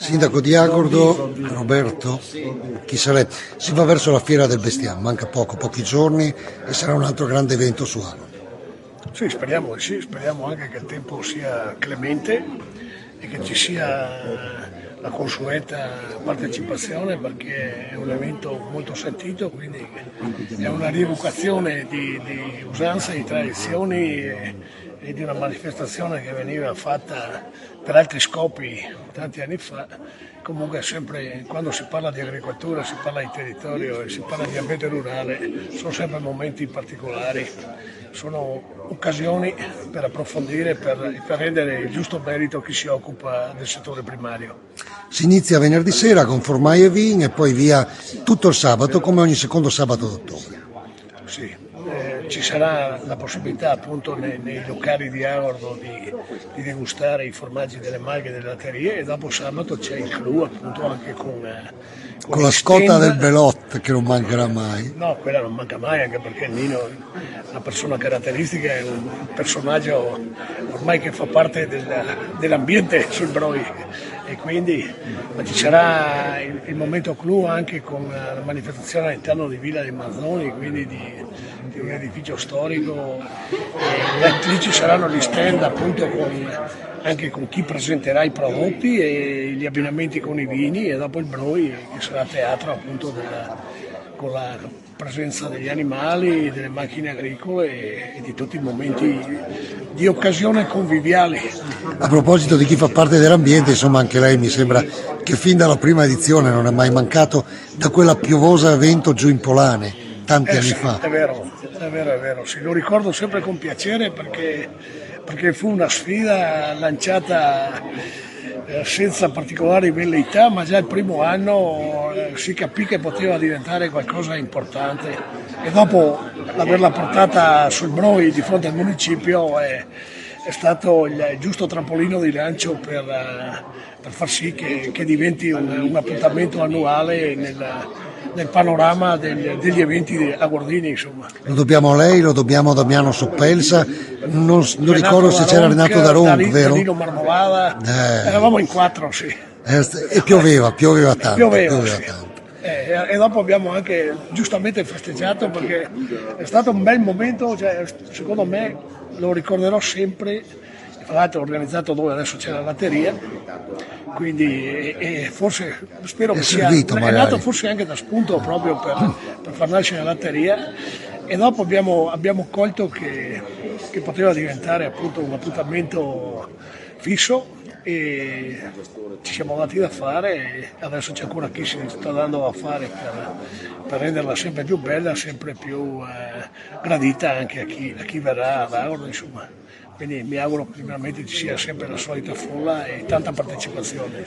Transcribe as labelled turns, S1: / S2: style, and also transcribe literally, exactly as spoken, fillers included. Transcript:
S1: Sindaco di Agordo, Roberto Chisaret, si va verso la fiera del bestiame, manca poco, pochi giorni e sarà un altro grande evento su Agordo.
S2: Sì, speriamo di sì, speriamo anche che il tempo sia clemente e che ci sia la consueta partecipazione, perché è un evento molto sentito, quindi è una rievocazione di, di usanze, di tradizioni e, e di una manifestazione che veniva fatta per altri scopi tanti anni fa. Comunque sempre quando si parla di agricoltura, si parla di territorio e si parla di ambiente rurale, sono sempre momenti particolari, sono occasioni per approfondire, per, per rendere il giusto merito a chi si occupa del settore primario.
S1: Si inizia venerdì sera con formai e vin e poi via tutto il sabato, come ogni secondo sabato d'ottobre.
S2: Sì, eh, ci sarà la possibilità appunto nei, nei locali di Agordo di, di degustare i formaggi delle maghe e delle latterie, e dopo sabato c'è il clou appunto anche con, eh, con,
S1: con la scotta
S2: stand
S1: del Belot, che non mancherà mai.
S2: No, quella non manca mai, anche perché Nino è una persona caratteristica, è un personaggio ormai che fa parte del, dell'ambiente sul Broi, e quindi ma ci sarà il, il momento clou anche con la manifestazione all'interno di Villa dei Mazzoni, quindi di, di un edificio storico, e lì ci saranno gli stand appunto con, anche con chi presenterà i prodotti e gli abbinamenti con i vini, e dopo il Broi che sarà teatro appunto della, con la presenza degli animali, delle macchine agricole e, e di tutti i momenti di occasione conviviali.
S1: A proposito di chi fa parte dell'ambiente, insomma anche lei mi sembra che fin dalla prima edizione non è mai mancato da quella piovosa evento giù in Polane, tanti
S2: eh
S1: anni
S2: sì,
S1: fa.
S2: È vero, è vero, è vero, sì, lo ricordo sempre con piacere perché, perché fu una sfida lanciata eh, senza particolari velleità, ma già il primo anno eh, si capì che poteva diventare qualcosa di importante, e dopo averla portata sul Broi di fronte al municipio è, è stato il giusto trampolino di lancio per, per far sì che, che diventi un, un appuntamento annuale nel, nel panorama degli, degli eventi agordini, insomma.
S1: Lo dobbiamo a lei, lo dobbiamo a Damiano Soppelsa, non, non ricordo se c'era Renato Daronc, vero?
S2: Danilo Marmolada, eh. eravamo in quattro, sì.
S1: Eh, e pioveva, pioveva tanto.
S2: Pioveva,
S1: pioveva
S2: sì.
S1: tanto.
S2: Eh, e dopo abbiamo anche giustamente festeggiato, perché è stato un bel momento, cioè, secondo me lo ricorderò sempre. Tra l'altro ho organizzato dove adesso c'è la latteria, quindi e, e forse spero
S1: è
S2: che
S1: servito,
S2: sia
S1: magari.
S2: È nato forse anche da spunto proprio per, per far nascere la latteria, e dopo abbiamo, abbiamo colto che, che poteva diventare appunto un appuntamento fisso, e ci siamo dati da fare, e adesso c'è ancora chi si sta dando a fare per, per renderla sempre più bella, sempre più eh, gradita anche a chi, a chi verrà ad Agordo, insomma. Quindi mi auguro che veramente ci sia sempre la solita folla e tanta partecipazione.